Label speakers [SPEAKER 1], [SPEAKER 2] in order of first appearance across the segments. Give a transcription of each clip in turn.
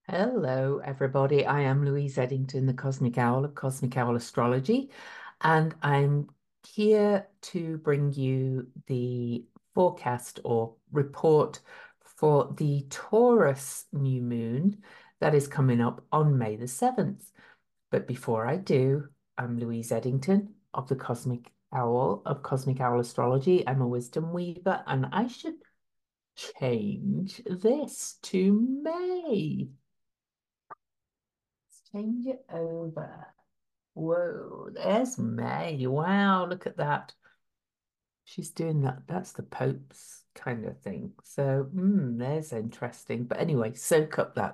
[SPEAKER 1] Hello, everybody. I am Louise Eddington, the Cosmic Owl of Cosmic Owl Astrology, and I'm here to bring you the forecast or report for the Taurus new moon that is coming up on May the 7th. But before I do, I'm Louise Eddington of the Cosmic Owl of Cosmic Owl Astrology. I'm a wisdom weaver, and I should change this to May. Change it over. Whoa, there's May. Wow, look at that. She's doing that. That's the Pope's kind of thing. So, there's interesting. But anyway, soak up that.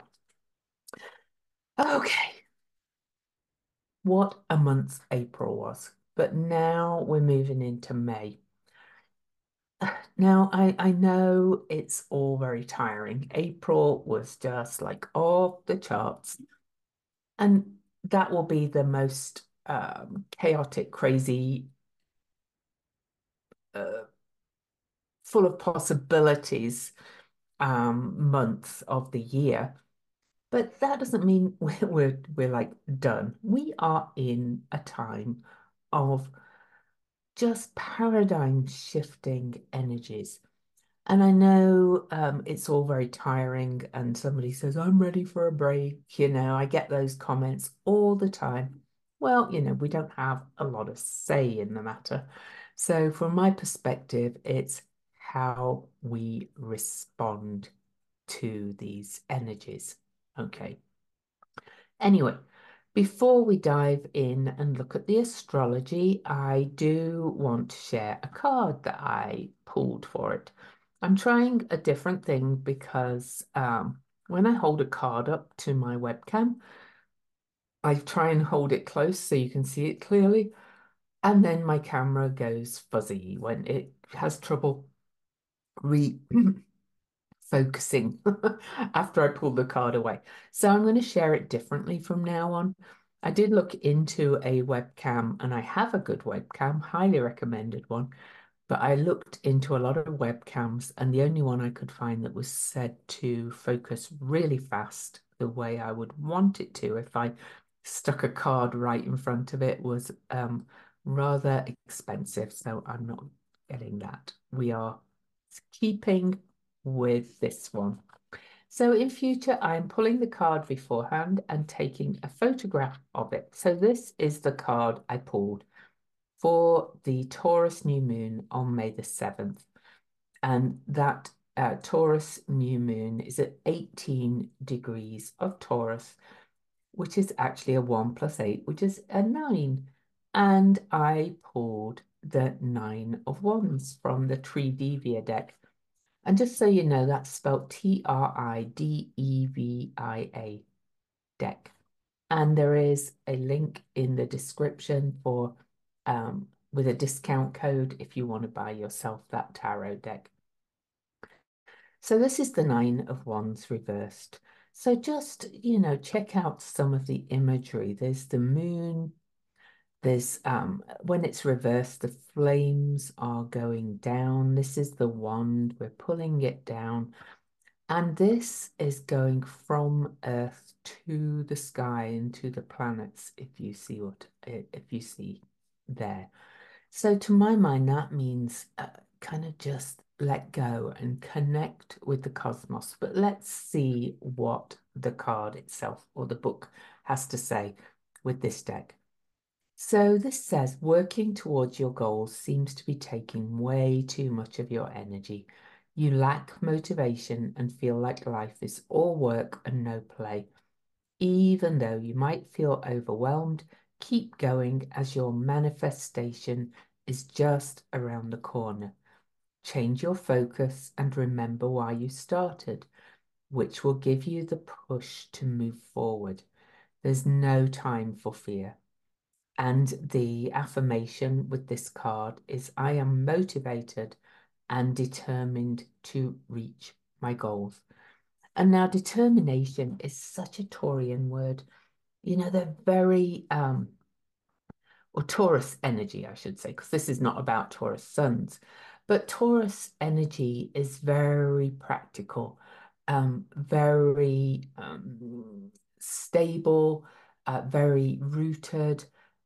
[SPEAKER 1] Okay, what a month April was. But now we're moving into May. Now, I know it's all very tiring. April was just like off the charts. And that will be the most chaotic, crazy, uh, full of possibilities month of the year. But that doesn't mean we're like done. We are in a time of just paradigm shifting energies. And I know it's all very tiring, and somebody says, I'm ready for a break. I get those comments all the time. Well, we don't have a lot of say in the matter. So, from my perspective, it's how we respond to these energies. Okay. Anyway, before we dive in and look at the astrology, I do want to share a card that I pulled for it. I'm trying a different thing because when I hold a card up to my webcam, I try and hold it close so you can see it clearly, and then my camera goes fuzzy when it has trouble re focusing after I pull the card away. So I'm going to share it differently from now on. I did look into a webcam and I have a good webcam, highly recommended one. But I looked into a lot of webcams, and the only one I could find that was said to focus really fast the way I would want it to if I stuck a card right in front of it was rather expensive. So I'm not getting that. We are keeping with this one. So in future, I'm pulling the card beforehand and taking a photograph of it. So this is the card I pulled for the Taurus new moon on May the 7th. And that Taurus new moon is at 18 degrees of Taurus, which is actually a 1 plus 8, which is a 9. And I pulled the Nine of Wands from the Tridevia deck. And just so you know, that's spelled Tridevia deck. And there is a link in the description for with a discount code if you want to buy yourself that tarot deck. So this is the Nine of Wands reversed. So just, check out some of the imagery. There's the moon. There's when it's reversed, the flames are going down. This is the wand. We're pulling it down. And this is going from Earth to the sky and to the planets, if you see there. So to my mind, that means kind of just let go and connect with the cosmos. But let's see what the card itself or the book has to say with this deck. So this says working towards your goals seems to be taking way too much of your energy. You lack motivation and feel like life is all work and no play. Even though you might feel overwhelmed, keep going as your manifestation is just around the corner. Change your focus and remember why you started, which will give you the push to move forward. There's no time for fear. And the affirmation with this card is I am motivated and determined to reach my goals. And now determination is such a Taurian word. They're very or Taurus energy, I should say, because this is not about Taurus suns, but Taurus energy is very practical. very stable, very rooted,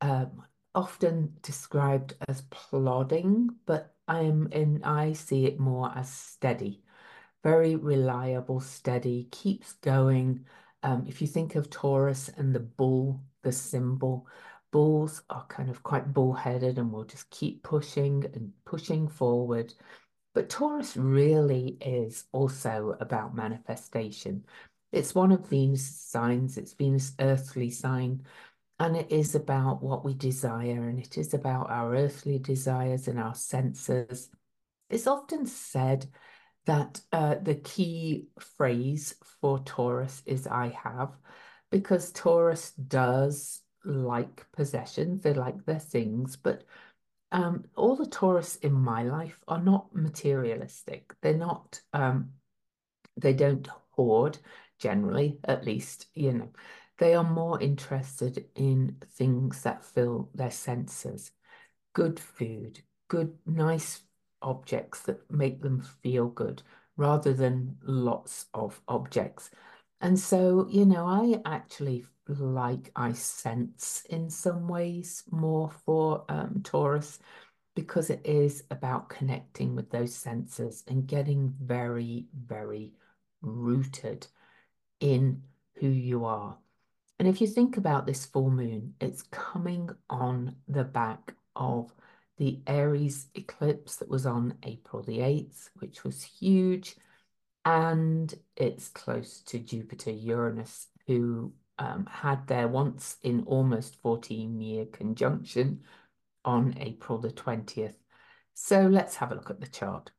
[SPEAKER 1] often described as plodding, but I see it more as steady, very reliable, steady, keeps going. If you think of Taurus and the bull, the symbol, bulls are kind of quite bullheaded and will just keep pushing and pushing forward. But Taurus really is also about manifestation. It's one of Venus' signs, it's Venus' earthly sign, and it is about what we desire, and it is about our earthly desires and our senses. It's often said that the key phrase for Taurus is I have, because Taurus does like possessions, they like their things, but all the Taurus in my life are not materialistic. They're not, they don't hoard generally, at least, you know. They are more interested in things that fill their senses, good food, good, nice objects that make them feel good rather than lots of objects. And so, you know, I actually I sense in some ways more for Taurus because it is about connecting with those senses and getting very, very rooted in who you are. And if you think about this full moon, it's coming on the back of the Aries eclipse that was on April the 8th, which was huge. And it's close to Jupiter Uranus, who had their once in almost 14-year conjunction on April the 20th. So let's have a look at the chart.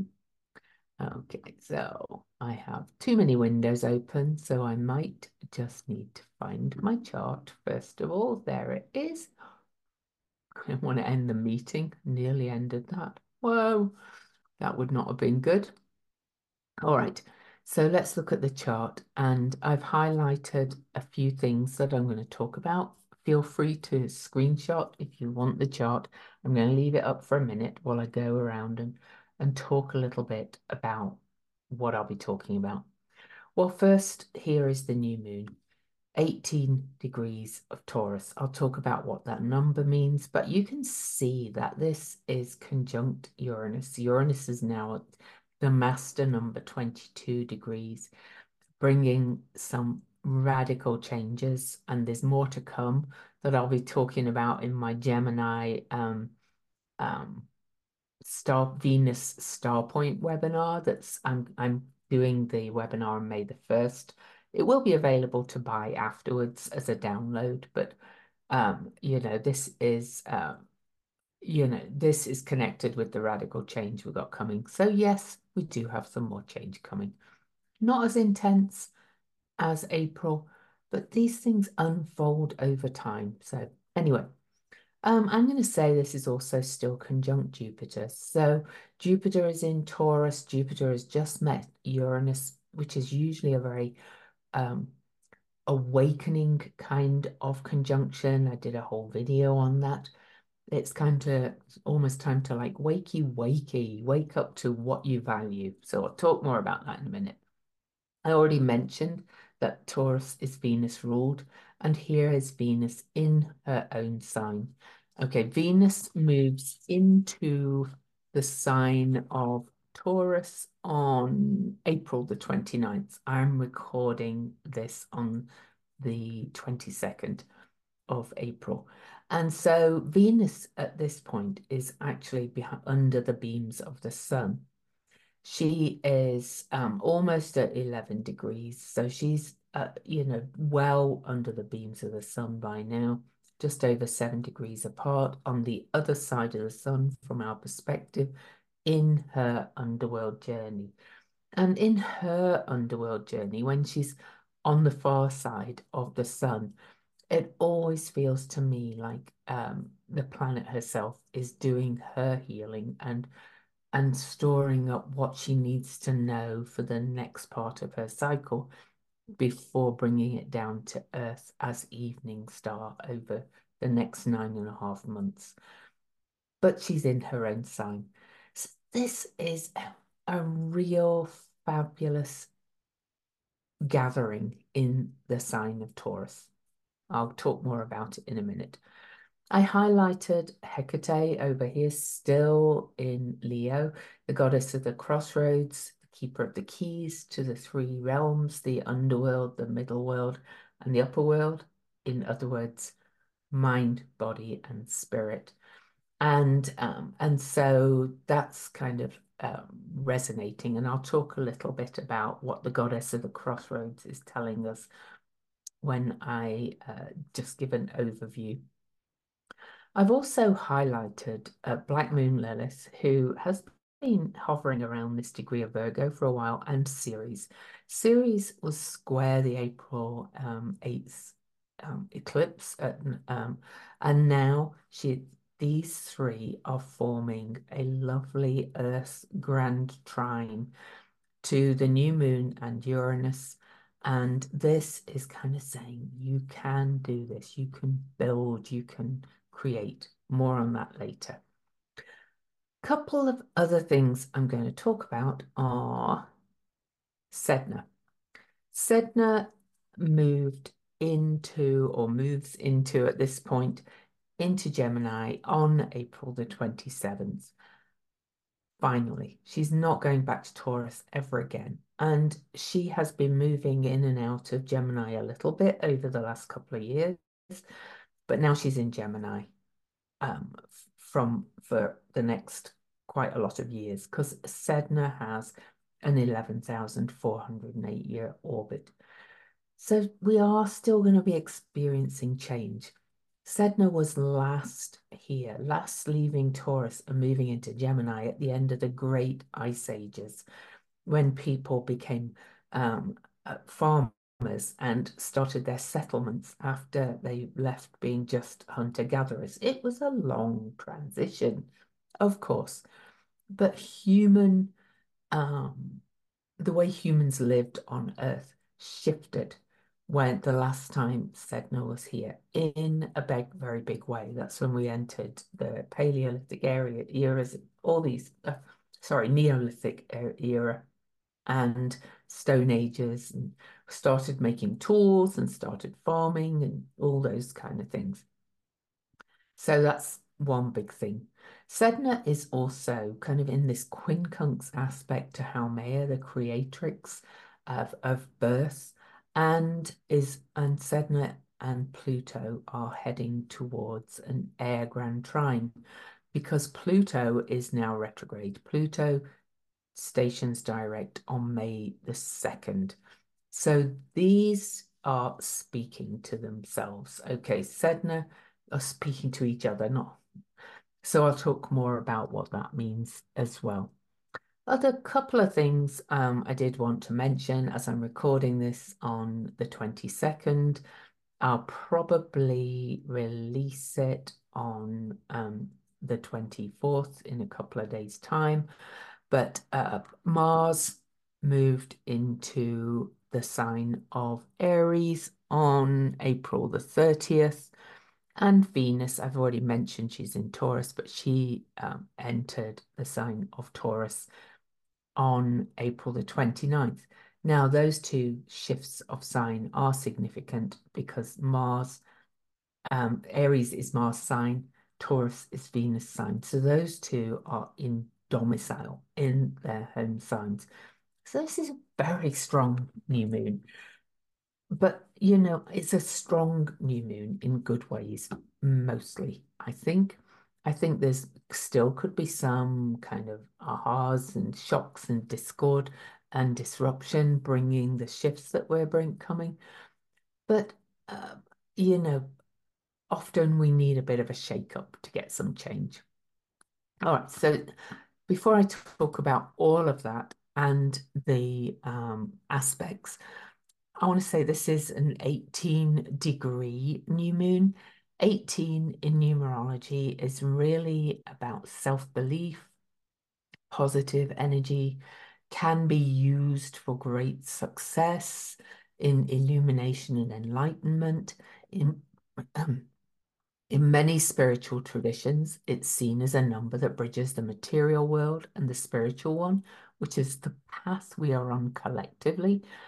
[SPEAKER 1] Okay, so I have too many windows open, so I might just need to find my chart first of all. There it is. I want to end the meeting. Nearly ended that. Whoa, that would not have been good. All right, so let's look at the chart, and I've highlighted a few things that I'm going to talk about. Feel free to screenshot if you want the chart. I'm going to leave it up for a minute while I go around and talk a little bit about what I'll be talking about. Well, first, here is the new moon. 18 degrees of Taurus. I'll talk about what that number means, but you can see that this is conjunct Uranus. Uranus is now at the master number 22 degrees, bringing some radical changes, and there's more to come that I'll be talking about in my Gemini um, Star Venus Star Point webinar. I'm doing the webinar on May the 1st. It will be available to buy afterwards as a download, but you know, this is connected with the radical change we've got coming. So yes, we do have some more change coming. Not as intense as April, but these things unfold over time. So anyway, I'm going to say this is also still conjunct Jupiter. So Jupiter is in Taurus. Jupiter has just met Uranus, which is usually a very um, awakening kind of conjunction. I did a whole video on that. It's kind of almost time to like wakey, wake up to what you value. So I'll talk more about that in a minute. I already mentioned that Taurus is Venus ruled, and here is Venus in her own sign. Okay, Venus moves into the sign of Taurus on April the 29th. I'm recording this on the 22nd of April. And so Venus at this point is actually under the beams of the sun. She is almost at 11 degrees. So she's, you know, well under the beams of the sun by now, just over 7 degrees apart on the other side of the sun from our perspective in her underworld journey. And in her underworld journey, when she's on the far side of the sun, it always feels to me like the planet herself is doing her healing and storing up what she needs to know for the next part of her cycle before bringing it down to Earth as evening star over the next 9.5 months. But she's in her own sign. So this is a real fabulous gathering in the sign of Taurus. I'll talk more about it in a minute. I highlighted Hecate over here, still in Leo, the goddess of the crossroads, the keeper of the keys to the three realms, the underworld, the middle world, and the upper world. In other words, mind, body, and spirit. And so that's kind of resonating. And I'll talk a little bit about what the goddess of the crossroads is telling us when I just give an overview. I've also highlighted Black Moon Lilith, who has been hovering around this degree of Virgo for a while, and Ceres. Ceres was square the April 8th eclipse, and now these three are forming a lovely Earth grand trine to the new moon and Uranus. And this is kind of saying you can do this, you can build, you can create. More on that later. Couple of other things I'm going to talk about are Sedna. Sedna moved into, or moves into at this point, into Gemini on April the 27th. Finally, she's not going back to Taurus ever again. And she has been moving in and out of Gemini a little bit over the last couple of years, but now she's in Gemini for the next quite a lot of years, because Sedna has an 11,408 year orbit. So we are still going to be experiencing change. Sedna was last here, last leaving Taurus and moving into Gemini at the end of the great ice ages, when people became farmers and started their settlements after they left being just hunter-gatherers. It was a long transition, of course, but the way humans lived on Earth shifted when the last time Sedna was here in a very big way. That's when we entered the Paleolithic eras, all these, Neolithic era and Stone Ages, and started making tools and started farming and all those kind of things. So that's one big thing. Sedna is also kind of in this quincunx aspect to Haumea, the creatrix of birth, and Sedna and Pluto are heading towards an air grand trine, because Pluto is now retrograde. Pluto stations direct on May the 2nd. So these are speaking to themselves. Okay, Sedna are speaking to each other, not. So I'll talk more about what that means as well. Other couple of things I did want to mention as I'm recording this on the 22nd. I'll probably release it on the 24th in a couple of days' time. But Mars moved into the sign of Aries on April the 30th. And Venus, I've already mentioned she's in Taurus, but she entered the sign of Taurus on April the 29th. Now, those two shifts of sign are significant because Aries is Mars sign, Taurus is Venus sign. So those two are in domicile in their home signs. So this is a very strong new moon. But, it's a strong new moon in good ways, mostly, I think. I think there's still could be some kind of ahas and shocks and discord and disruption bringing the shifts that we're coming. But, uh, you know, often we need a bit of a shake-up to get some change. All right, so before I talk about all of that and the aspects, I want to say this is an 18-degree new moon. 18 in numerology is really about self-belief, positive energy, can be used for great success in illumination and enlightenment. In many spiritual traditions, it's seen as a number that bridges the material world and the spiritual one, which is the path we are on collectively.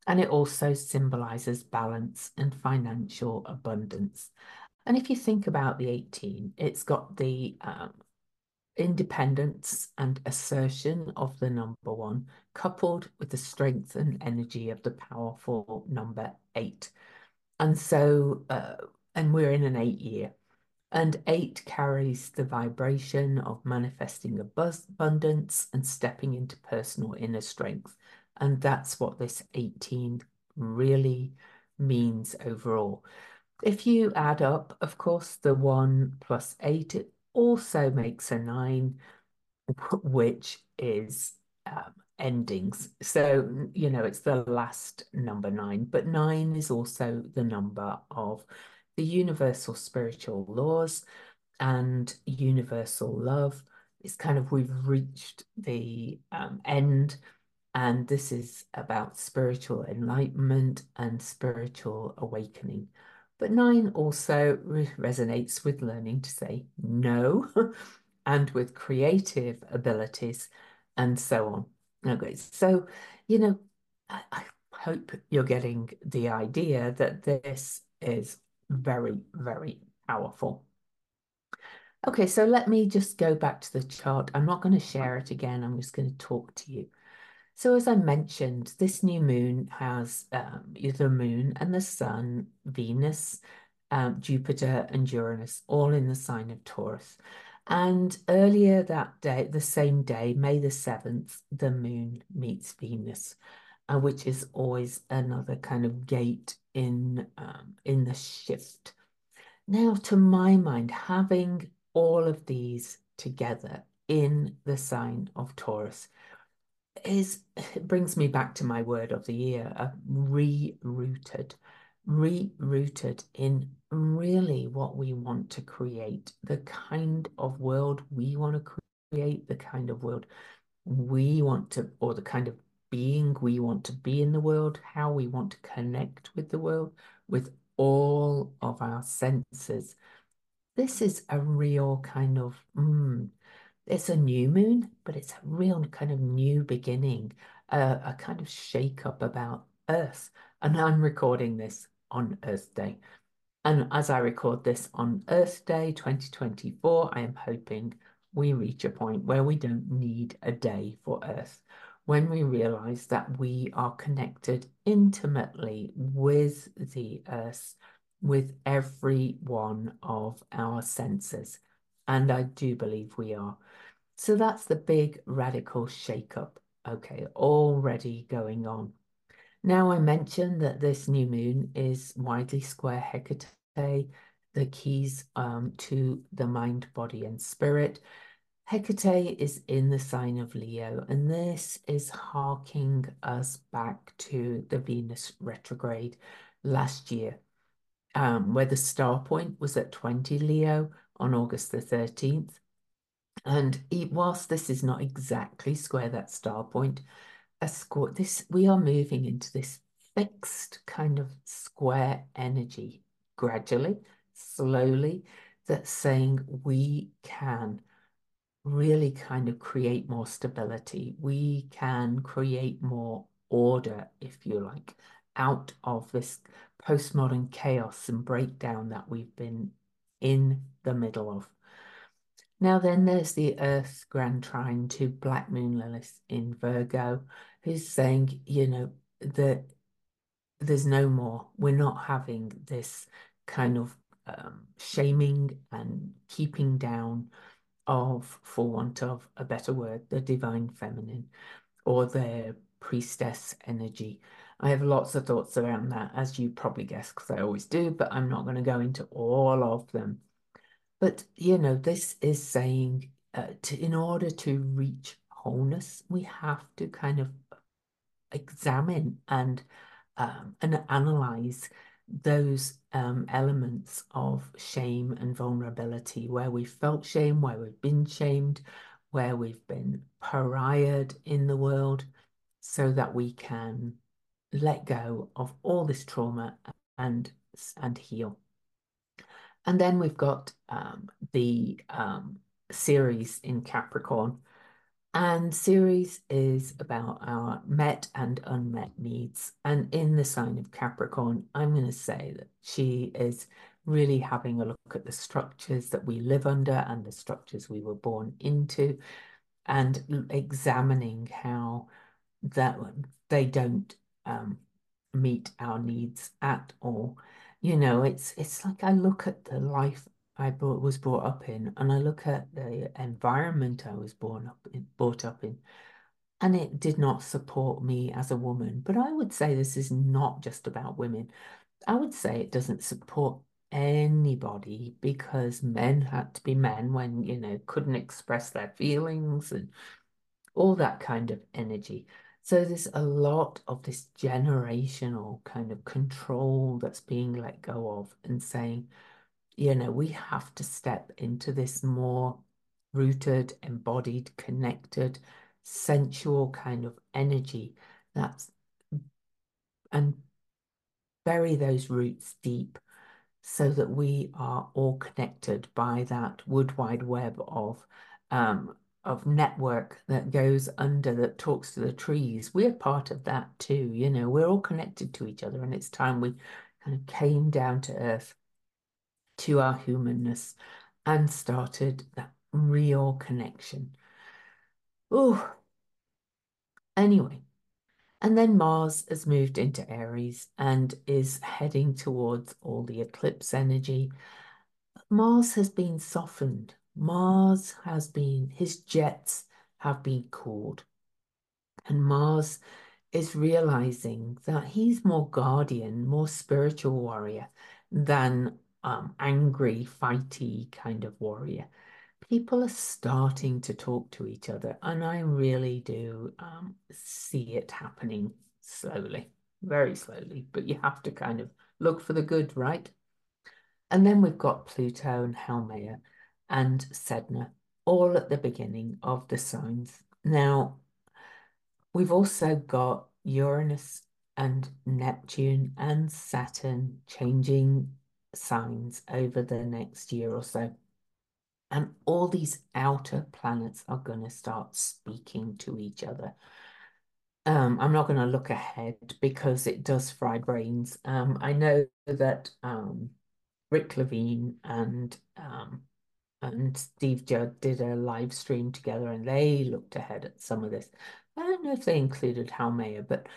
[SPEAKER 1] And it also symbolizes balance and financial abundance. And if you think about the 18, it's got the independence and assertion of the number one, coupled with the strength and energy of the powerful number eight. And so, and we're in an 8 year. And eight carries the vibration of manifesting abundance and stepping into personal inner strength. And that's what this 18 really means overall. If you add up, of course, the 1 plus 8, it also makes a 9, which is endings. So, it's the last number 9, but 9 is also the number of the universal spiritual laws and universal love. It's kind of we've reached the end, and this is about spiritual enlightenment and spiritual awakening. But 9 also resonates with learning to say no and with creative abilities and so on. Okay, so, I hope you're getting the idea that this is very, very powerful. Okay, so let me just go back to the chart. I'm not going to share it again. I'm just going to talk to you. So as I mentioned, this new moon has the moon and the sun, Venus, Jupiter and Uranus, all in the sign of Taurus. And earlier that day, the same day, May the 7th, the moon meets Venus, which is always another kind of gate in the shift. Now, to my mind, having all of these together in the sign of Taurus it brings me back to my word of the year, rerouted in really what we want to create, the kind of world we want to create, the kind of world we want to, or the kind of being we want to be in the world, how we want to connect with the world, with all of our senses. This is a real kind of it's a new moon, but it's a real kind of new beginning, a kind of shake up about Earth. And I'm recording this on Earth Day. And as I record this on Earth Day 2024, I am hoping we reach a point where we don't need a day for Earth, when we realize that we are connected intimately with the Earth, with every one of our senses. And I do believe we are. So that's the big radical shakeup, okay, already going on. Now, I mentioned that this new moon is widely square Hecate, the keys to the mind, body, and spirit. Hecate is in the sign of Leo, and this is harking us back to the Venus retrograde last year, where the star point was at 20 Leo on August the 13th. And whilst this is not exactly square that star point, a square this we are moving into this fixed kind of square energy gradually, slowly, that's saying we can really kind of create more stability. We can create more order, if you like, out of this postmodern chaos and breakdown that we've been in the middle of. Now then, there's the Earth Grand Trine to Black Moon Lilith in Virgo, who's saying, that there's no more. We're not having this kind of shaming and keeping down of, for want of a better word, the divine feminine or their priestess energy. I have lots of thoughts around that, as you probably guessed, because I always do, but I'm not going to go into all of them. But, this is saying in order to reach wholeness, we have to kind of examine and analyze those elements of shame and vulnerability, where we've felt shame, where we've been shamed, where we've been pariahed in the world, so that we can let go of all this trauma and heal. And then we've got the Ceres in Capricorn, And series is about our met and unmet needs. And in the sign of Capricorn, I'm going to say that she is really having a look at the structures that we live under and the structures we were born into, and examining how that they don't meet our needs at all. It's like I look at the life was brought up in, and I look at the environment I was brought up in, and it did not support me as a woman. But I would say this is not just about women. I would say it doesn't support anybody because men had to be men when, couldn't express their feelings and all that kind of energy. So there's a lot of this generational kind of control that's being let go of and saying, we have to step into this more rooted, embodied, connected, sensual kind of energy that's and bury those roots deep so that we are all connected by that wood wide web of network that goes under that talks to the trees. We're part of that too, we're all connected to each other, and it's time we kind of came down to earth to our humanness and started that real connection. Oh, anyway. And then Mars has moved into Aries and is heading towards all the eclipse energy. Mars has been softened. His jets have been cooled. And Mars is realizing that he's more guardian, more spiritual warrior than angry, fighty kind of warrior. People are starting to talk to each other, and I really do see it happening slowly, very slowly, but you have to kind of look for the good, right? And then we've got Pluto and Haumea and Sedna all at the beginning of the signs. Now, we've also got Uranus and Neptune and Saturn changing signs over the next year or so. And all these outer planets are going to start speaking to each other. I'm not going to look ahead because it does fry brains. I know that Rick Levine and Steve Judd did a live stream together, and they looked ahead at some of this. I don't know if they included Haumea, but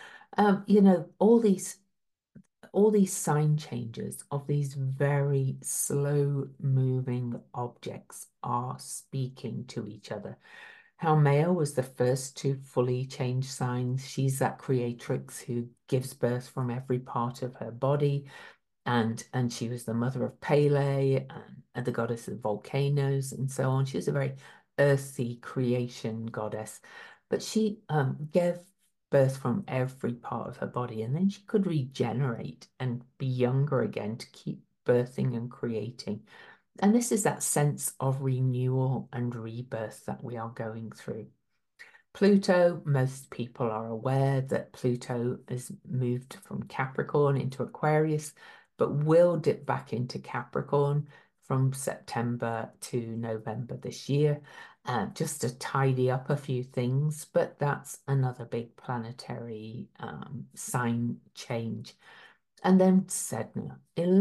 [SPEAKER 1] all these sign changes of these very slow moving objects are speaking to each other. Haumea was the first to fully change signs. She's that creatrix who gives birth from every part of her body, and she was the mother of Pele and the goddess of volcanoes and so on. She was a very earthy creation goddess, but she gave birth from every part of her body, and then she could regenerate and be younger again to keep birthing and creating. And this is that sense of renewal and rebirth that we are going through. Pluto, most people are aware that Pluto has moved from Capricorn into Aquarius, but will dip back into Capricorn from September to November this year, just to tidy up a few things. But that's another big planetary sign change. And then Sedna,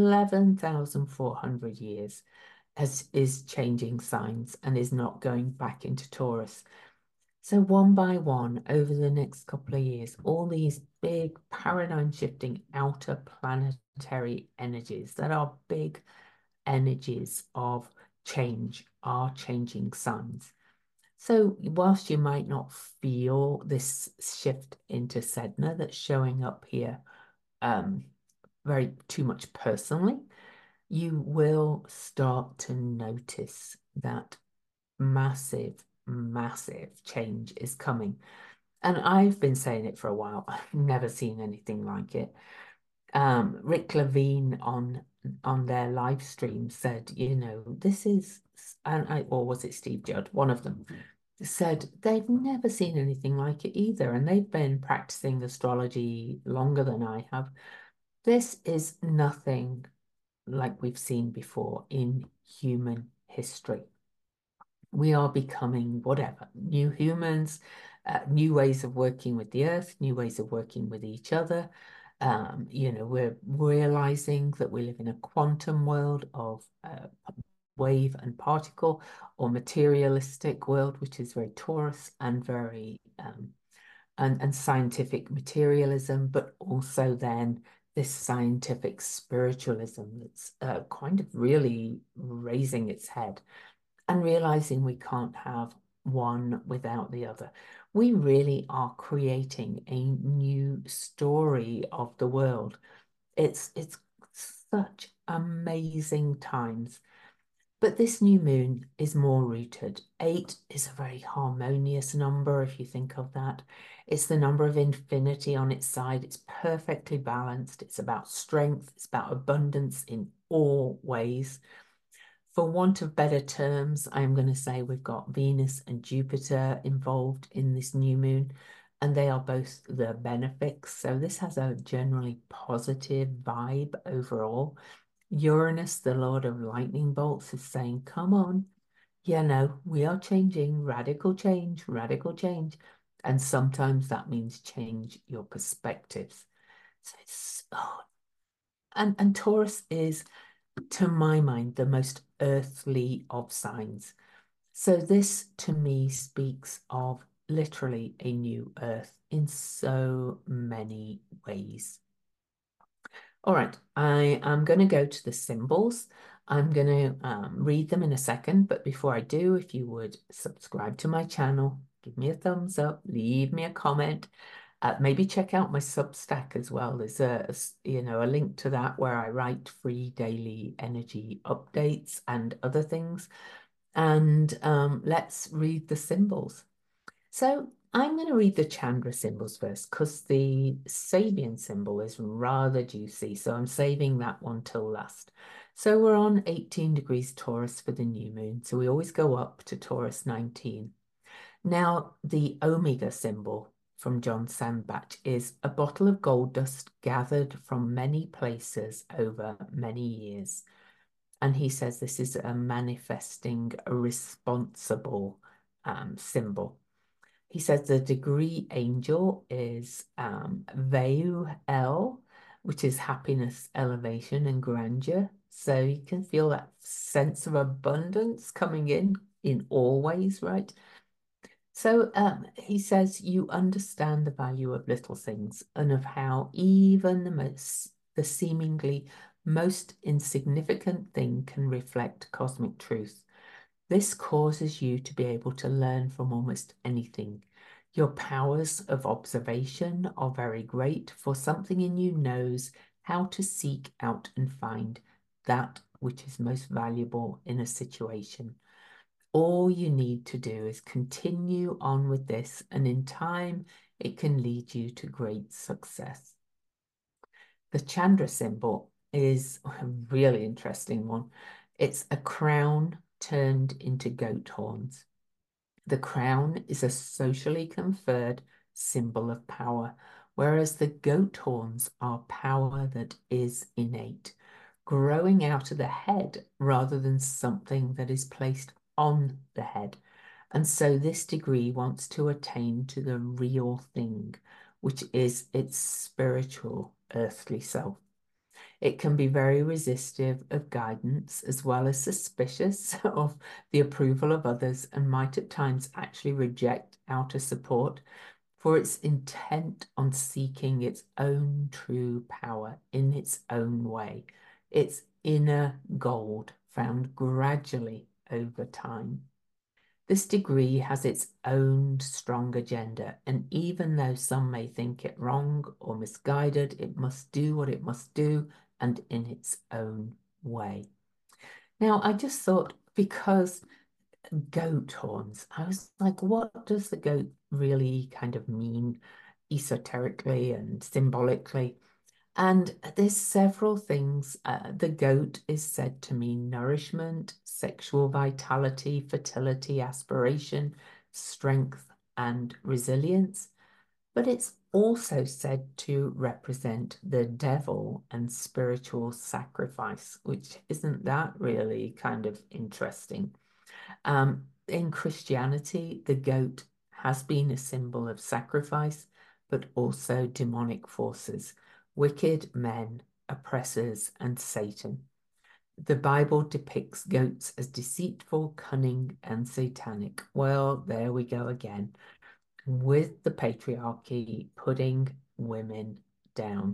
[SPEAKER 1] 11,400 years, is changing signs and is not going back into Taurus. So one by one, over the next couple of years, all these big paradigm shifting outer planetary energies that are big energies of change are changing signs. So whilst you might not feel this shift into Sedna that's showing up here um, very too much personally, you will start to notice that massive, massive change is coming. And I've been saying it for a while. I've never seen anything like it. Rick Levine on their live stream said, this is, or was it Steve Judd? One of them said they've never seen anything like it either, and they've been practicing astrology longer than I have. This is nothing like we've seen before in human history. We are becoming whatever, new humans, new ways of working with the earth, new ways of working with each other. We're realizing that we live in a quantum world of wave and particle, or materialistic world, which is very Taurus and very and scientific materialism, but also then this scientific spiritualism that's kind of really raising its head and realizing we can't have one without the other. We really are creating a new story of the world. It's such amazing times. But this new moon is more rooted. 8 is a very harmonious number, if you think of that. It's the number of infinity on its side. It's perfectly balanced. It's about strength. It's about abundance in all ways. For want of better terms, I'm going to say we've got Venus and Jupiter involved in this new moon, and they are both the benefics. So this has a generally positive vibe overall. Uranus, the Lord of lightning bolts, is saying, come on, we are changing, radical change, radical change. And sometimes that means change your perspectives. So and Taurus is, to my mind, the most earthly of signs. So this to me speaks of literally a new earth in so many ways. All right, I am going to go to the symbols. I'm going to read them in a second, but before I do, if you would subscribe to my channel, give me a thumbs up, leave me a comment, maybe check out my Substack as well. There's a link to that where I write free daily energy updates and other things. And let's read the symbols. So I'm going to read the Chandra symbols first because the Sabian symbol is rather juicy. So I'm saving that one till last. So we're on 18 degrees Taurus for the new moon. So we always go up to Taurus 19. Now, the Omega symbol from John Sandbach is a bottle of gold dust gathered from many places over many years. And he says this is a manifesting a responsible symbol. He says the degree angel is Veu, which is happiness, elevation, and grandeur. So you can feel that sense of abundance coming in all ways, right? So he says you understand the value of little things and of how even the seemingly most insignificant thing can reflect cosmic truth. This causes you to be able to learn from almost anything. Your powers of observation are very great, for something in you knows how to seek out and find that which is most valuable in a situation. All you need to do is continue on with this, and in time, it can lead you to great success. The Chandra symbol is a really interesting one. It's a crown turned into goat horns. The crown is a socially conferred symbol of power, whereas the goat horns are power that is innate, growing out of the head rather than something that is placed on the head. And so this degree wants to attain to the real thing, which is its spiritual earthly self. It can be very resistive of guidance as well as suspicious of the approval of others and might at times actually reject outer support for its intent on seeking its own true power in its own way, its inner gold found gradually over time. This degree has its own strong agenda, and even though some may think it wrong or misguided, it must do what it must do and in its own way. Now, I just thought, because goat horns, I was like, what does the goat really kind of mean esoterically and symbolically? And there's several things. The goat is said to mean nourishment, sexual vitality, fertility, aspiration, strength, and resilience. But it's also said to represent the devil and spiritual sacrifice, which isn't that really kind of interesting? in Christianity, the goat has been a symbol of sacrifice, but also demonic forces, wicked men, oppressors, and Satan. The Bible depicts goats as deceitful, cunning, and satanic. Well, there we go again, with the patriarchy putting women down.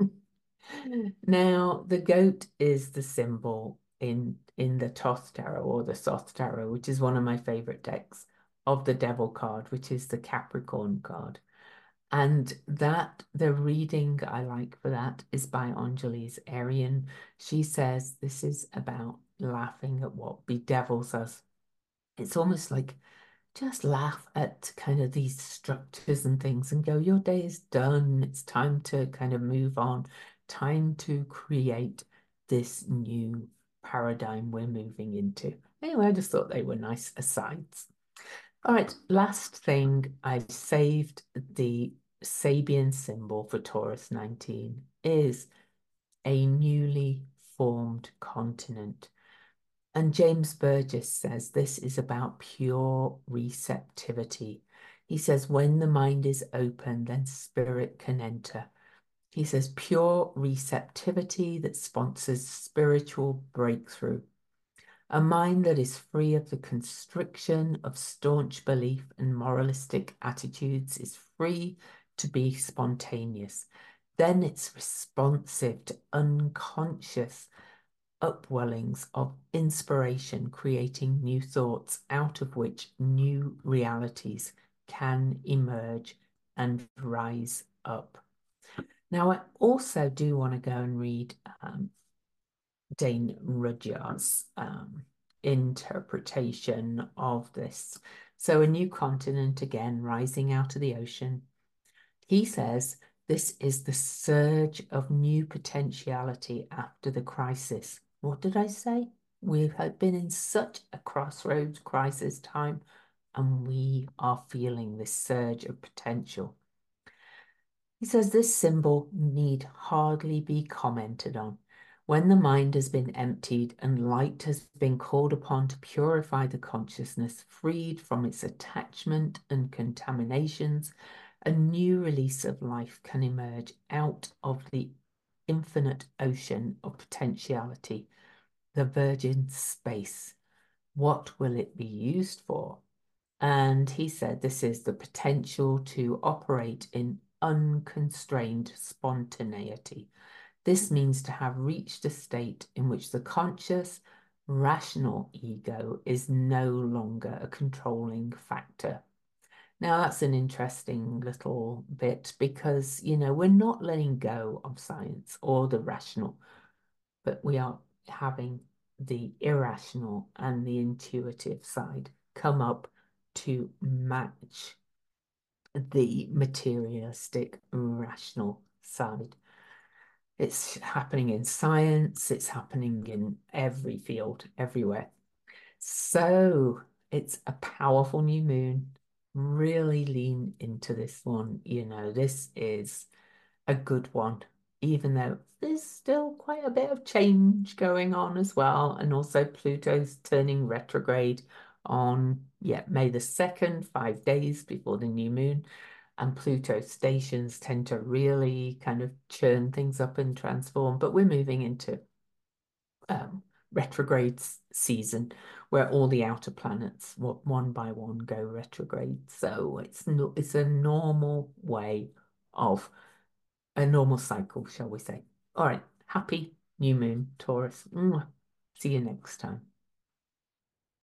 [SPEAKER 1] Now, the goat is the symbol in the Thoth Tarot or the Thoth Tarot, which is one of my favorite decks of the Devil card, which is the Capricorn card. And that the reading I like for that is by Angeles Arian. She says this is about laughing at what bedevils us. It's almost like just laugh at kind of these structures and things and go, your day is done. It's time to kind of move on, time to create this new paradigm we're moving into. Anyway, I just thought they were nice asides. All right, last thing, I've saved the Sabian symbol for Taurus 19 is a newly formed continent. And James Burgess says this is about pure receptivity. He says, when the mind is open, then spirit can enter. He says, pure receptivity that sponsors spiritual breakthrough. A mind that is free of the constriction of staunch belief and moralistic attitudes is free to be spontaneous. Then it's responsive to unconscious upwellings of inspiration, creating new thoughts out of which new realities can emerge and rise up. Now, I also do want to go and read Dane Rudyard's interpretation of this. So, a new continent again rising out of the ocean. He says this is the surge of new potentiality after the crisis. What did I say? We have been in such a crossroads crisis time, and we are feeling this surge of potential. He says this symbol need hardly be commented on. When the mind has been emptied and light has been called upon to purify the consciousness, freed from its attachment and contaminations, a new release of life can emerge out of the infinite ocean of potentiality, the virgin space. What will it be used for? And he said this is the potential to operate in unconstrained spontaneity. This means to have reached a state in which the conscious, rational ego is no longer a controlling factor. Now, that's an interesting little bit because, we're not letting go of science or the rational, but we are having the irrational and the intuitive side come up to match the materialistic, rational side. It's happening in science, it's happening in every field, everywhere. So it's a powerful new moon. Really lean into this one. This is a good one, even though there's still quite a bit of change going on as well. And also Pluto's turning retrograde on, May the 2nd, 5 days before the new moon. And Pluto stations tend to really kind of churn things up and transform. But we're moving into retrograde season where all the outer planets one by one go retrograde. So it's a normal way of a normal cycle, shall we say. All right, happy new moon, Taurus. See you next time.